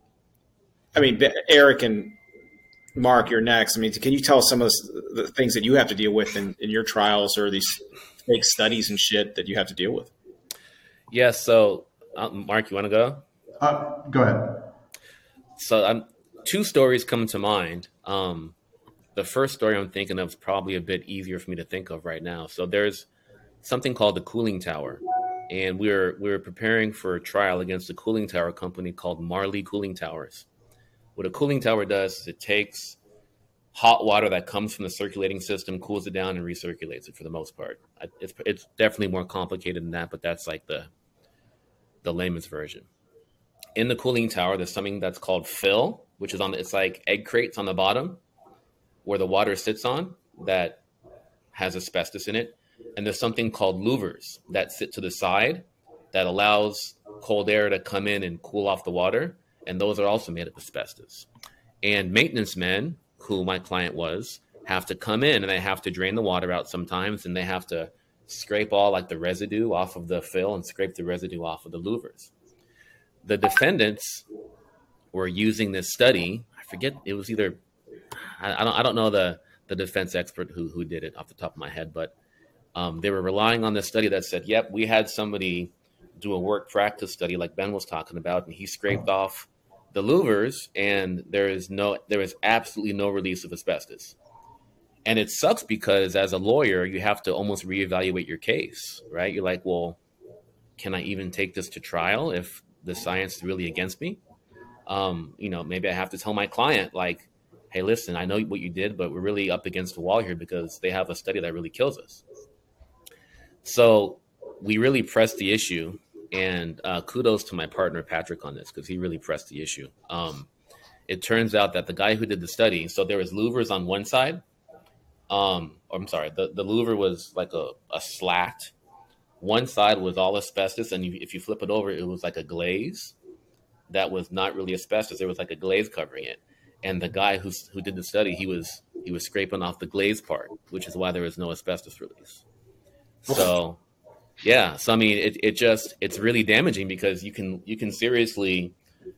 I mean, Eric and Mark, you're next. I mean, can you tell us some of the things that you have to deal with in, in your trials, or these fake studies and shit that you have to deal with? Yeah. So, uh, Mark, you want to go? Uh, go ahead. So, um, two stories come to mind. Um, the first story I'm thinking of is probably a bit easier for me to think of right now. So, there's something called the cooling tower, and we're we're preparing for a trial against a cooling tower company called Marley Cooling Towers. What a cooling tower does is it takes hot water that comes from the circulating system, cools it down, and recirculates it for the most part. It's, it's definitely more complicated than that, but that's like the, the layman's version. In the cooling tower, there's something that's called fill, which is on, it's like egg crates on the bottom where the water sits on that has asbestos in it. And there's something called louvers that sit to the side that allows cold air to come in and cool off the water. And those are also made of asbestos. And maintenance men, who my client was, have to come in and they have to drain the water out sometimes, and they have to scrape all like the residue off of the fill and scrape the residue off of the louvers. The defendants were using this study. I forget, it was either, I, I don't I don't know the, the defense expert who, who did it off the top of my head, but um, they were relying on this study that said, yep, we had somebody do a work practice study like Ben was talking about, and he scraped off the louvers, and there is no, there is absolutely no release of asbestos. And it sucks because as a lawyer, you have to almost reevaluate your case, right? You're like, well, can I even take this to trial if the science is really against me? Um, you know, maybe I have to tell my client, like, hey, listen, I know what you did, but we're really up against the wall here because they have a study that really kills us. So we really pressed the issue. And uh, kudos to my partner, Patrick, on this, because he really pressed the issue. Um, it turns out that the guy who did the study, so there was louvers on one side. Um, or I'm sorry, the, the louver was like a, a slat. One side was all asbestos, and you, if you flip it over, it was like a glaze that was not really asbestos. There was like a glaze covering it. And the guy who, who did the study, he was he was scraping off the glaze part, which is why there was no asbestos release. So... Yeah. So, I mean, it, it just, it's really damaging because you can, you can seriously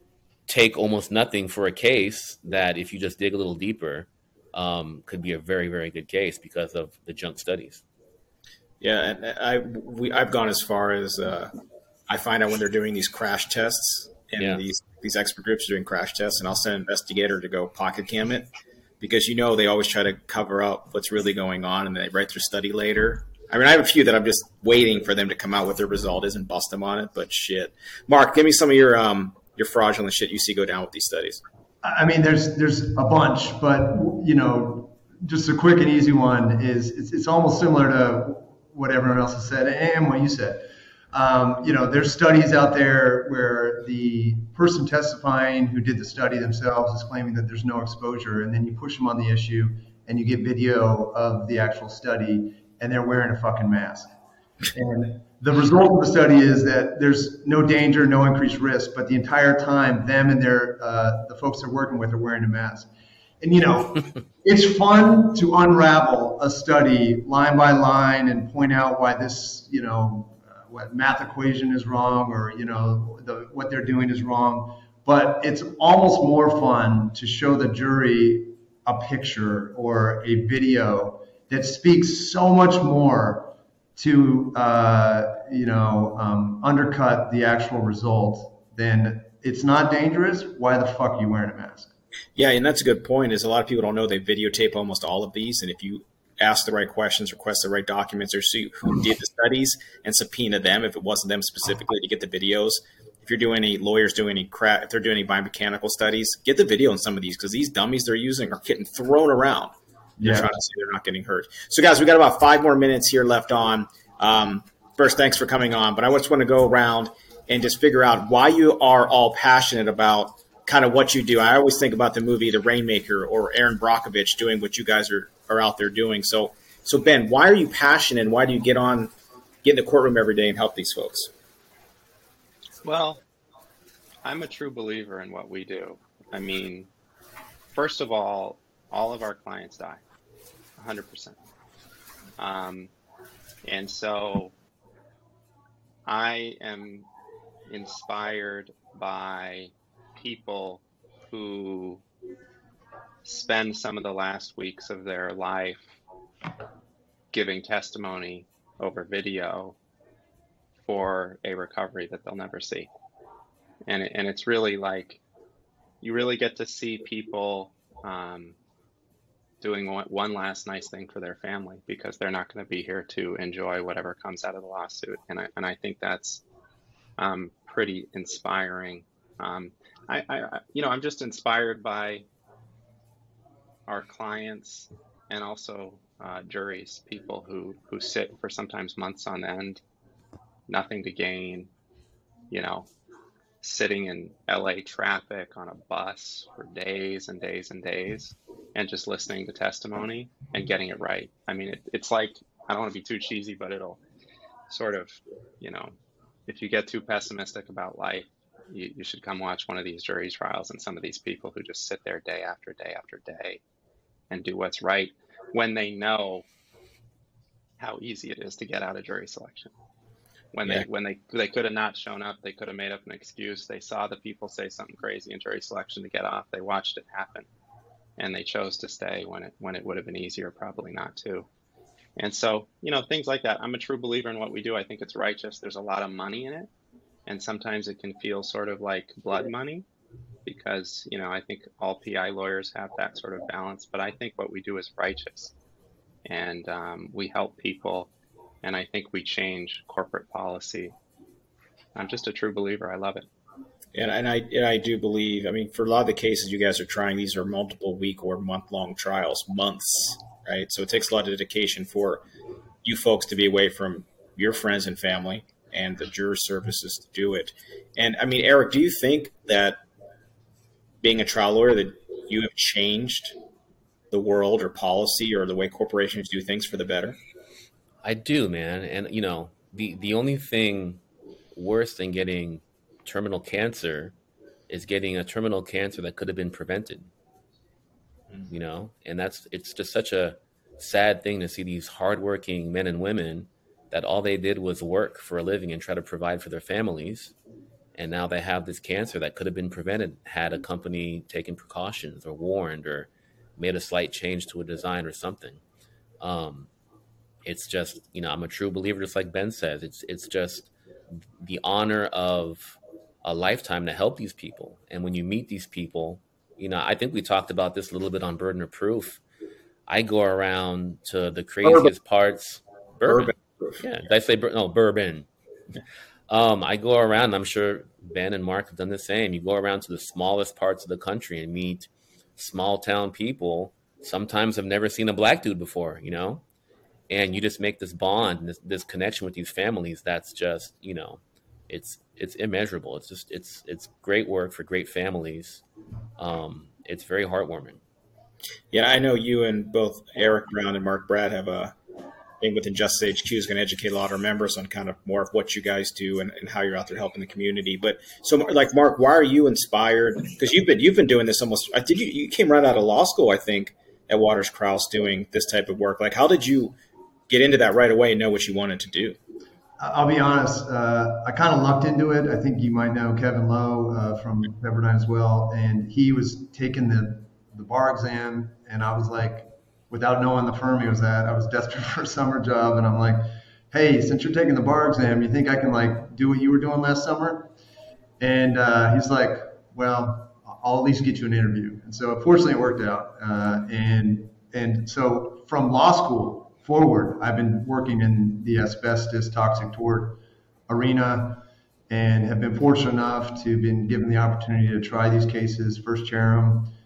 take almost nothing for a case that if you just dig a little deeper, um, could be a very, very good case because of the junk studies. Yeah. And I, we, I've gone as far as, uh, I find out when they're doing these crash tests and yeah. these, these expert groups are doing crash tests, and I'll send an investigator to go pocket cam it, because, you know, they always try to cover up what's really going on, and they write their study later. I mean, I have a few that I'm just waiting for them to come out with their result is and bust them on it. But shit, Mark, give me some of your um your fraudulent shit you see go down with these studies. I mean, there's there's a bunch, but you know, just a quick and easy one is it's, it's almost similar to what everyone else has said and what you said. Um, you know, there's studies out there where the person testifying who did the study themselves is claiming that there's no exposure, and then you push them on the issue and you get video of the actual study, and they're wearing a fucking mask. And the result of the study is that there's no danger, no increased risk, but the entire time, them and their uh, the folks they're working with are wearing a mask. And, you know, it's fun to unravel a study line by line and point out why this, you know, uh, what math equation is wrong, or, you know, the, what they're doing is wrong. But it's almost more fun to show the jury a picture or a video that speaks so much more to, uh, you know, um, undercut the actual result than it's not dangerous. Why the fuck are you wearing a mask? Yeah, and that's a good point, is a lot of people don't know they videotape almost all of these. And if you ask the right questions, request the right documents, or see who did the studies and subpoena them if it wasn't them specifically to get the videos. If you're doing any lawyers doing any crap, if they're doing any biomechanical studies, get the video on some of these, because these dummies they're using are getting thrown around. They're Yeah. trying to say they're not getting hurt. So, guys, we got about five more minutes here left on. Um, first, thanks for coming on. But I just want to go around and just figure out why you are all passionate about kind of what you do. I always think about the movie The Rainmaker or Aaron Brockovich doing what you guys are, are out there doing. So, so Ben, why are you passionate and why do you get on, get in the courtroom every day and help these folks? Well, I'm a true believer in what we do. I mean, first of all, all of our clients die, one hundred percent. Um, and so I am inspired by people who spend some of the last weeks of their life giving testimony over video for a recovery that they'll never see. And, it, and it's really like, you really get to see people um, doing one, one last nice thing for their family because they're not going to be here to enjoy whatever comes out of the lawsuit. And I, and I think that's um, pretty inspiring. Um, I, I, you know, I'm just inspired by our clients and also uh, juries, people who, who sit for sometimes months on end, nothing to gain, you know, sitting in L A traffic on a bus for days and days and days and just listening to testimony and getting it right. I mean, it, it's like, I don't want to be too cheesy, but it'll sort of, you know, if you get too pessimistic about life, you, you should come watch one of these jury trials and some of these people who just sit there day after day after day and do what's right when they know how easy it is to get out of jury selection. When yeah. they when they they could have not shown up, they could have made up an excuse. They saw the people say something crazy in jury selection to get off. They watched it happen, and they chose to stay when it when it would have been easier, probably not to. And so, you know, things like that. I'm a true believer in what we do. I think it's righteous. There's a lot of money in it, and sometimes it can feel sort of like blood money, because you know I think all P I lawyers have that sort of balance. But I think what we do is righteous, and um, we help people. And I think we change corporate policy. I'm just a true believer. I love it. And, and I and I do believe, I mean, for a lot of the cases you guys are trying, these are multiple week or month long trials, months, right? So it takes a lot of dedication for you folks to be away from your friends and family and the juror services to do it. And I mean, Eric, do you think that being a trial lawyer, that you have changed the world or policy or the way corporations do things for the better? I do, man. And, you know, the, the only thing worse than getting terminal cancer is getting a terminal cancer that could have been prevented, mm-hmm. you know, and that's, it's just such a sad thing to see these hardworking men and women that all they did was work for a living and try to provide for their families. And now they have this cancer that could have been prevented had a company taken precautions or warned or made a slight change to a design or something. Um, It's just, you know, I'm a true believer, just like Ben says. It's it's just the honor of a lifetime to help these people. And when you meet these people, you know, I think we talked about this a little bit on Burden of Proof. I go around to the craziest bourbon. parts. Bourbon. bourbon. Yeah, did I say bur- no, bourbon? um, I go around, I'm sure Ben and Mark have done the same. You go around to the smallest parts of the country and meet small town people. Sometimes I've never seen a black dude before, you know? And you just make this bond, this, this connection with these families. That's just, you know, it's it's immeasurable. It's just it's it's great work for great families. Um, it's very heartwarming. Yeah, I know you and both Eric Brown and Mark Brad have a thing within Justice H Q is going to educate a lot of our members on kind of more of what you guys do and, and how you're out there helping the community. But so, like Mark, why are you inspired? Because you've been you've been doing this almost. Did you you came right out of law school, I think, at Waters Krause doing this type of work? Like, how did you get into that right away and know what you wanted to do? I'll be honest, uh, I kind of lucked into it. I think you might know Kevin Lowe uh, from Pepperdine as well. And he was taking the, the bar exam. And I was like, without knowing the firm he was at, I was desperate for a summer job. And I'm like, hey, since you're taking the bar exam, you think I can like do what you were doing last summer? And uh, he's like, well, I'll at least get you an interview. And so fortunately it worked out. Uh, and and so from law school forward, I've been working in the asbestos toxic tort arena and have been fortunate enough to have been given the opportunity to try these cases, first chair them,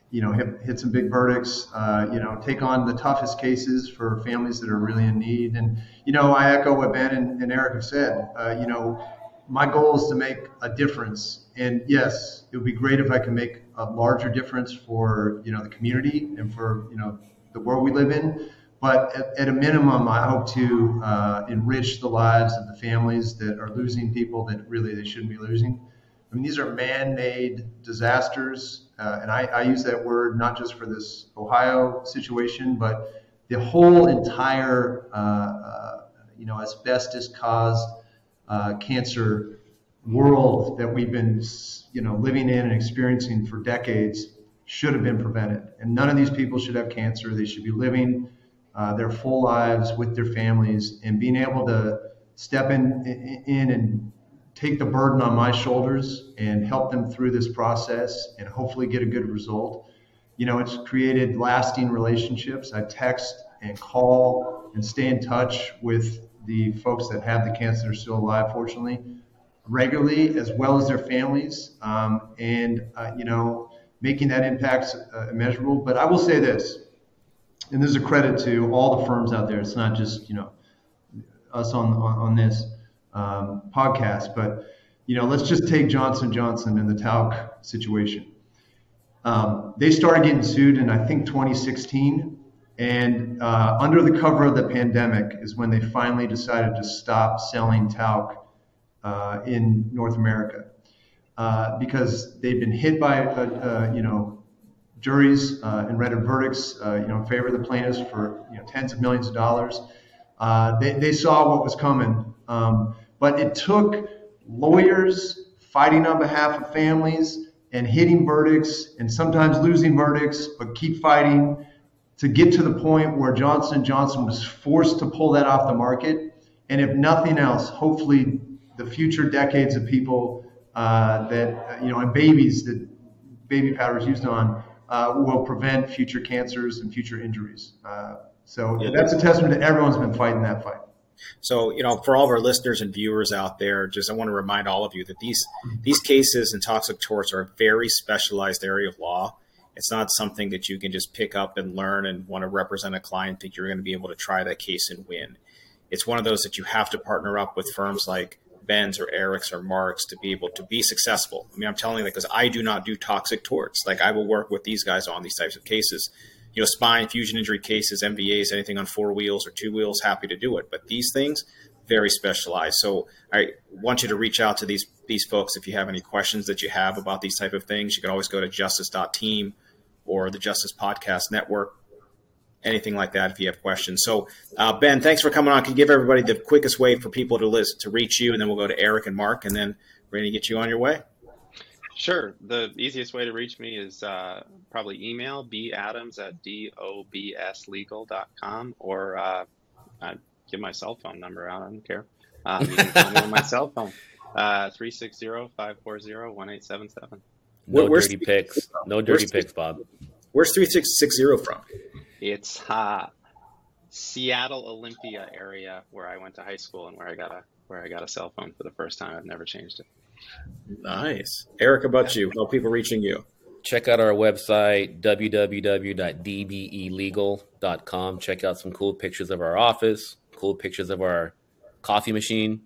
you know, hit, hit some big verdicts, uh, you know, take on the toughest cases for families that are really in need. And, you know, I echo what Ben and, and Eric have said. Uh, you know, my goal is to make a difference. And yes, it would be great if I can make a larger difference for, you know, the community and for, you know, the world we live in. But at, at a minimum, I hope to uh, enrich the lives of the families that are losing people that really they shouldn't be losing. I mean, these are man-made disasters, uh, and I, I use that word not just for this Ohio situation, but the whole entire, uh, uh, you know, asbestos-caused uh, cancer world that we've been, you know, living in and experiencing for decades should have been prevented. And none of these people should have cancer. They should be living uh, their full lives with their families, and being able to step in, in and take the burden on my shoulders and help them through this process and hopefully get a good result. You know, it's created lasting relationships. I text and call and stay in touch with the folks that have the cancer that are still alive, fortunately, regularly, as well as their families. Um, and, uh, you know, making that impact uh, immeasurable. But I will say this, and this is a credit to all the firms out there. It's not just, you know, us on, on, on this. Um, podcast, but you know, let's just take Johnson and Johnson and the talc situation. Um, they started getting sued in I think twenty sixteen, and uh, under the cover of the pandemic is when they finally decided to stop selling talc uh, in North America uh, because they've been hit by uh, uh, you know juries uh, and rendered verdicts uh, you know in favor of the plaintiffs for you know tens of millions of dollars. Uh, they they saw what was coming. Um, but it took lawyers fighting on behalf of families and hitting verdicts and sometimes losing verdicts, but keep fighting to get to the point where Johnson and Johnson was forced to pull that off the market. And if nothing else, hopefully the future decades of people uh, that, you know, and babies that baby powder is used on uh, will prevent future cancers and future injuries. Uh, so yeah. That's a testament to everyone's been fighting that fight. So, you know, for all of our listeners and viewers out there, just I want to remind all of you that these these cases and toxic torts are a very specialized area of law. It's not something that you can just pick up and learn and want to represent a client that you're going to be able to try that case and win. It's one of those that you have to partner up with firms like Ben's or Eric's or Mark's to be able to be successful. I mean, I'm telling you that because I do not do toxic torts. Like I will work with these guys on these types of cases. You know, spine, fusion injury cases, M V As, anything on four wheels or two wheels, happy to do it. But these things, very specialized. So I want you to reach out to these these folks if you have any questions that you have about these type of things. You can always go to justice dot team or the Justice Podcast Network, anything like that if you have questions. So, uh, Ben, thanks for coming on. Can you give everybody the quickest way for people to list, to reach you, and then we'll go to Eric and Mark, and then we're going to get you on your way. Sure. The easiest way to reach me is uh, probably email badams at dobslegal dot com, or uh, I give my cell phone number out. I don't care. Um, you can call me on my cell phone, uh, three six zero, five four zero, one eight seven seven. No Where's dirty pics. No dirty pics, Bob. Where's three six six zero from? It's uh, Seattle Olympia area where I went to high school and where I got a where I got a cell phone for the first time. I've never changed it. Nice. Eric, about you? How are people reaching you? Check out our website, w w w dot d b e legal dot com. Check out some cool pictures of our office, cool pictures of our coffee machine.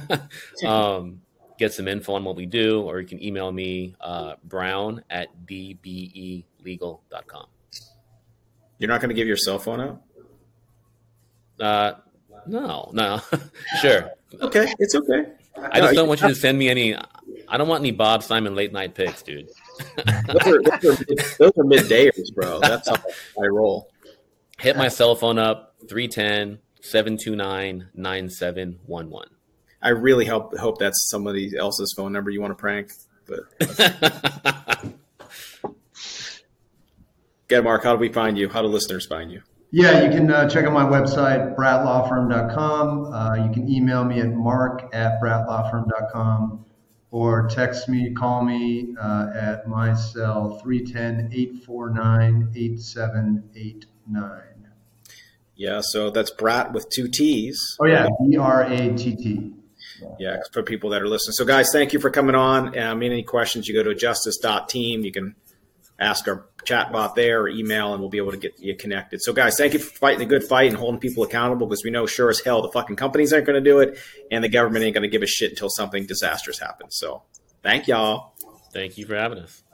um, get some info on what we do, or you can email me, uh, brown at d b e legal dot com. You're not going to give your cell phone out? Uh, no, no. Sure. Okay, it's okay. I just don't want you to send me any. I don't want any Bob Simon late night pics, dude. those, are, those, are, those are middayers, bro. That's how I roll. Hit my cell phone up, three one zero, seven two nine, nine seven one one. I really hope hope that's somebody else's phone number you want to prank. But Get Mark, how do we find you? How do listeners find you? Yeah, you can uh, check out my website, bratt law firm dot com. Uh, you can email me at mark at bratt law firm dot com, or text me, call me uh, at my cell, three one zero, eight four nine, eight seven eight nine. Yeah, so that's Bratt with two T's. Oh, yeah, B R A T T. Yeah, for people that are listening. So, guys, thank you for coming on. I mean, any questions, you go to justice dot team. You can ask our chat bot there or email, and we'll be able to get you connected. So, guys, thank you for fighting a good fight and holding people accountable, because we know sure as hell the fucking companies aren't going to do it, and the government ain't going to give a shit until something disastrous happens. So, thank y'all. Thank you for having us.